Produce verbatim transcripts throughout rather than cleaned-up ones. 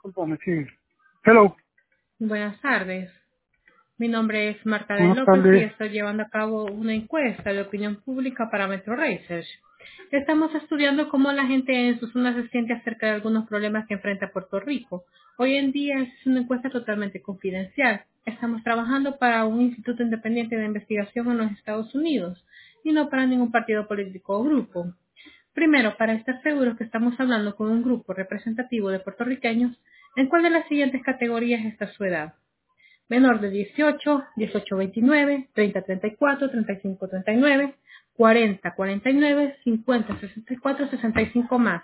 discúlpame, sí. Hello. Buenas tardes. Mi nombre es Marta de Buenas López y tardes. estoy llevando a cabo una encuesta de opinión pública para Metro Research. Estamos estudiando cómo la gente en su zona se siente acerca de algunos problemas que enfrenta Puerto Rico. Hoy en día es una encuesta totalmente confidencial. Estamos trabajando para un instituto independiente de investigación en los Estados Unidos y no para ningún partido político o grupo. Primero, para estar seguros que estamos hablando con un grupo representativo de puertorriqueños, ¿en cuál de las siguientes categorías está su edad? Menor de dieciocho, dieciocho veintinueve, treinta treinta y cuatro, treinta y cinco treinta y nueve, cuarenta cuarenta y nueve, cincuenta sesenta y cuatro sesenta y cinco más.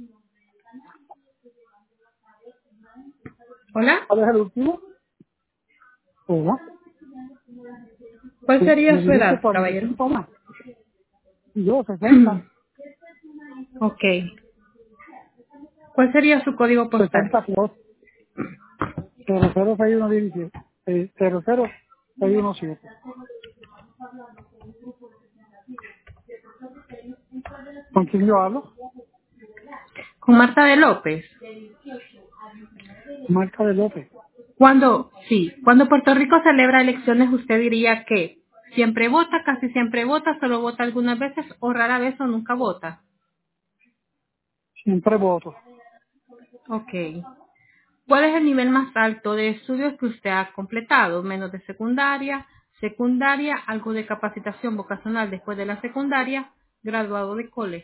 ¿Hola? ¿Cuál es el último? Hola. ¿Cuál Sí, sería me su dijiste edad, cuarenta y caballero? cinco más. Y yo, sesenta. Ok. ¿Cuál sería su código postal? sesenta plus. cero cero seis uno diecisiete. Eh, cero cero seis uno siete. ¿Con quién yo hablo? Con Marta de López. Marca de López. Cuando, sí, cuando Puerto Rico celebra elecciones, usted diría que siempre vota, casi siempre vota, solo vota algunas veces o rara vez o nunca vota. Siempre voto. Ok. ¿Cuál es el nivel más alto de estudios que usted ha completado? Menos de secundaria, secundaria, algo de capacitación vocacional después de la secundaria, graduado de cole.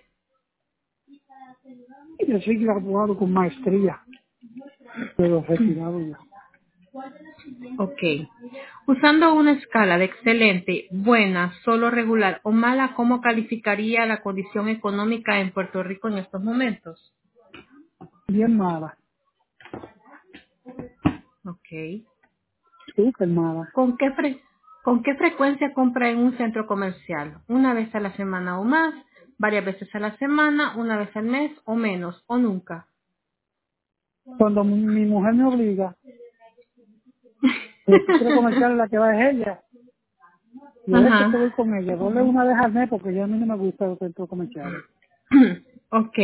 Y yo soy graduado con maestría, pero retirado ya. Ok. Usando una escala de excelente, buena, solo regular o mala, ¿cómo calificaría la condición económica en Puerto Rico en estos momentos? Bien mala. Ok. Súper mala. ¿Con qué, fre- ¿Con qué frecuencia compra en un centro comercial? ¿Una vez a la semana o más? ¿Varias veces a la semana? ¿Una vez al mes o menos? ¿O nunca? Cuando mi, mi mujer me obliga, el centro comercial en la que va es ella, y a veces que Ajá. voy con ella, doble una vez al mes porque ya a mí no me gustan los centros comerciales. Ok.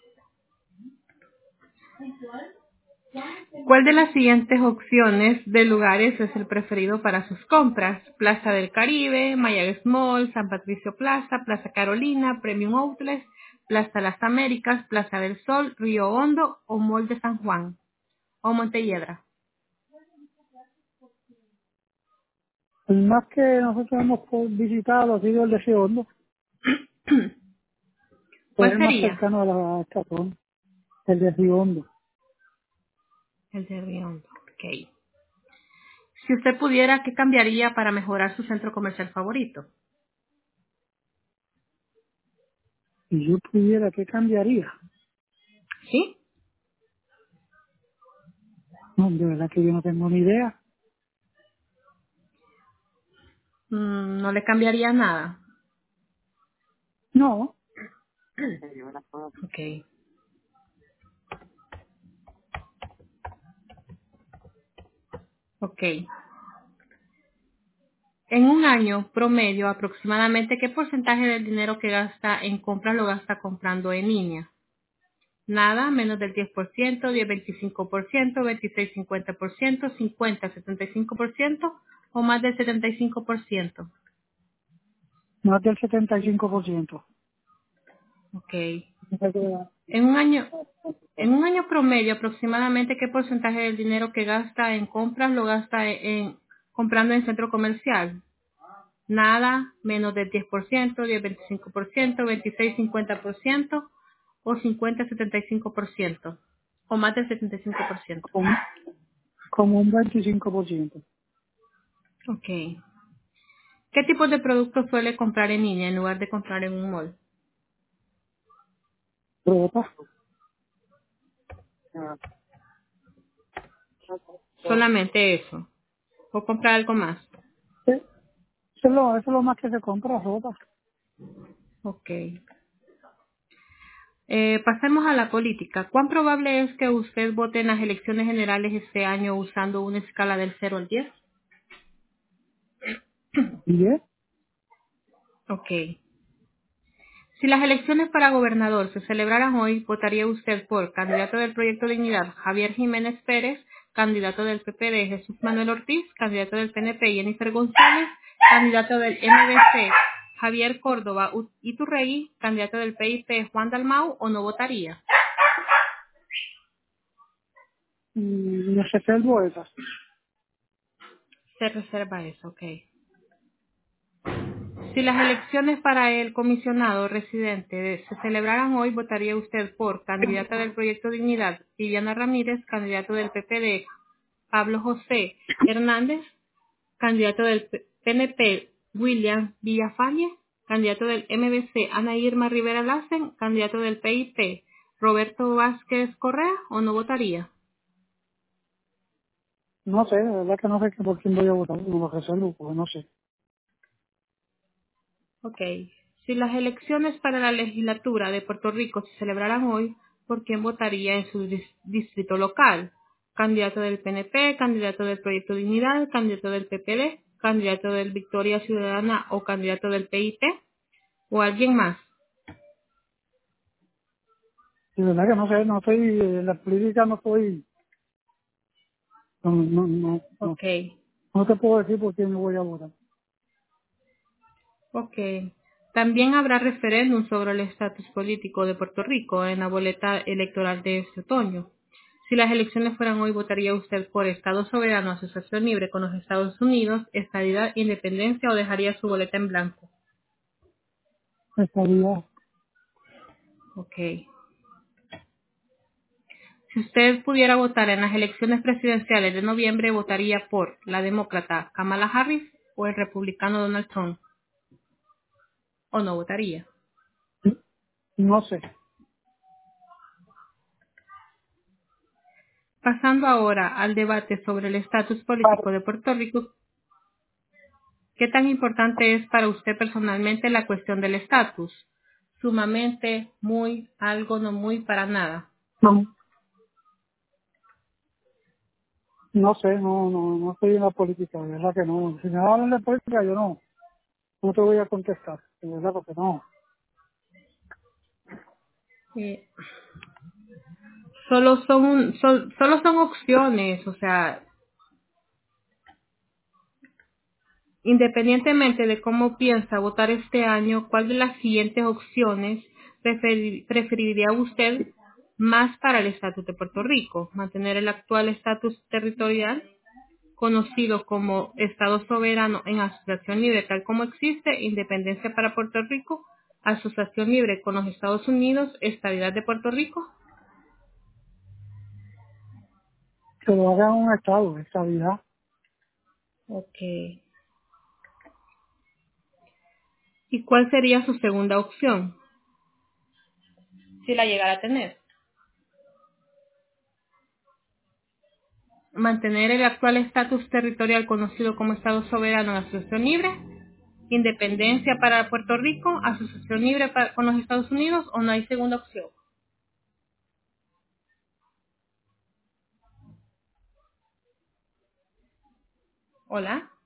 ¿Cuál de las siguientes opciones de lugares es el preferido para sus compras? Plaza del Caribe, Mayagüez Mall, San Patricio Plaza, Plaza Carolina, Premium Outlet, Plaza Las Américas, Plaza del Sol, Río Hondo o Mall de San Juan o Montelledra. El más que nosotros hemos po- visitado ha sido el de Segundo, que es ¿Cuál el más sería? cercano a la estación, el de Riondo. El de Río Hondo. Ok. Si usted pudiera, ¿qué cambiaría para mejorar su centro comercial favorito? Si yo pudiera, ¿qué cambiaría? ¿Sí? No, de verdad que yo no tengo ni idea. Mm, no le cambiaría nada. No, Ok. Ok. En un año promedio, aproximadamente, ¿qué porcentaje del dinero que gasta en compras lo gasta comprando en línea? Nada, menos del diez por ciento, diez veinticinco por ciento, veintiséis cincuenta por ciento, cincuenta setenta y cinco por ciento o más del setenta y cinco por ciento. más del setenta y cinco por ciento. Ok. En un año, en un año promedio, aproximadamente, ¿qué porcentaje del dinero que gasta en compras lo gasta en, en- comprando en centro comercial? Nada, menos del diez por ciento, diez veinticinco por ciento, veintiséis cincuenta por ciento o cincuenta setenta y cinco por ciento o más del setenta y cinco por ciento. Como, como un veinticinco por ciento. Ok. ¿Qué tipo de productos suele comprar en línea en lugar de comprar en un mall? Ropa. Solamente eso. ¿O comprar algo más? Sí, eso es lo, eso es lo más que se compra, ropa. Ok. Eh, pasemos a la política. ¿Cuán probable es que usted vote en las elecciones generales este año usando una escala del cero al diez? ¿Y es? Ok. Si las elecciones para gobernador se celebraran hoy, votaría usted por candidato del Proyecto Dignidad, Javier Jiménez Pérez, candidato del P P D, Jesús Manuel Ortiz, candidato del P N P, Jennifer González, candidato del M V C, Javier Córdoba Iturregui, candidato del P I P, Juan Dalmau, o no votaría. Y me reservo esas. Se reserva eso, ok. Si las elecciones para el comisionado residente se celebraran hoy, votaría usted por candidata del Proyecto Dignidad, Viviana Ramírez, candidato del P P D, Pablo José Hernández, candidato del P N P, William Villafañe, candidato del M V C, Ana Irma Rivera Lassen, candidato del P I P, Roberto Vázquez Correa, o no votaría. No sé, de verdad que no sé por quién voy a votar, no lo reservo, porque no sé. Ok. Si las elecciones para la legislatura de Puerto Rico se celebraran hoy, ¿por quién votaría en su dis- distrito local? Candidato del P N P, candidato del Proyecto Dignidad, candidato del P P D, candidato del Victoria Ciudadana o candidato del P I P, o alguien más. De verdad que no sé, no estoy, en la política no estoy, no, no, no, no, Ok. no te puedo decir por quién me voy a votar. Ok. También habrá referéndum sobre el estatus político de Puerto Rico en la boleta electoral de este otoño. Si las elecciones fueran hoy, ¿votaría usted por Estado soberano, asociación libre con los Estados Unidos, estadidad, independencia o dejaría su boleta en blanco? Estaría, Ok. Si usted pudiera votar en las elecciones presidenciales de noviembre, ¿votaría por la demócrata Kamala Harris o el republicano Donald Trump? ¿O no votaría? no sé. Pasando ahora al debate sobre el estatus Ah, político de Puerto Rico, ¿qué tan importante es para usted personalmente la cuestión del estatus? Sumamente, muy, algo, no muy, para nada. no, no sé, no, no, no estoy en la política, de verdad que no. Si me hablan de política, yo no, no te voy a contestar, de verdad, porque no. Eh, solo son un- sol- solo son opciones, o sea, independientemente de cómo piensa votar este año, ¿cuál de las siguientes opciones preferi- preferiría usted más para el estatus de Puerto Rico? Mantener el actual estatus territorial, conocido como Estado soberano en asociación libre tal como existe, independencia para Puerto Rico, asociación libre con los Estados Unidos, estabilidad de Puerto Rico. Que lo haga un estado, estabilidad. Ok. ¿Y cuál sería su segunda opción? Si la llegara a tener. Mantener el actual estatus territorial conocido como Estado soberano en asociación libre, independencia para Puerto Rico, asociación libre para- con los Estados Unidos, o no hay segunda opción. Hola.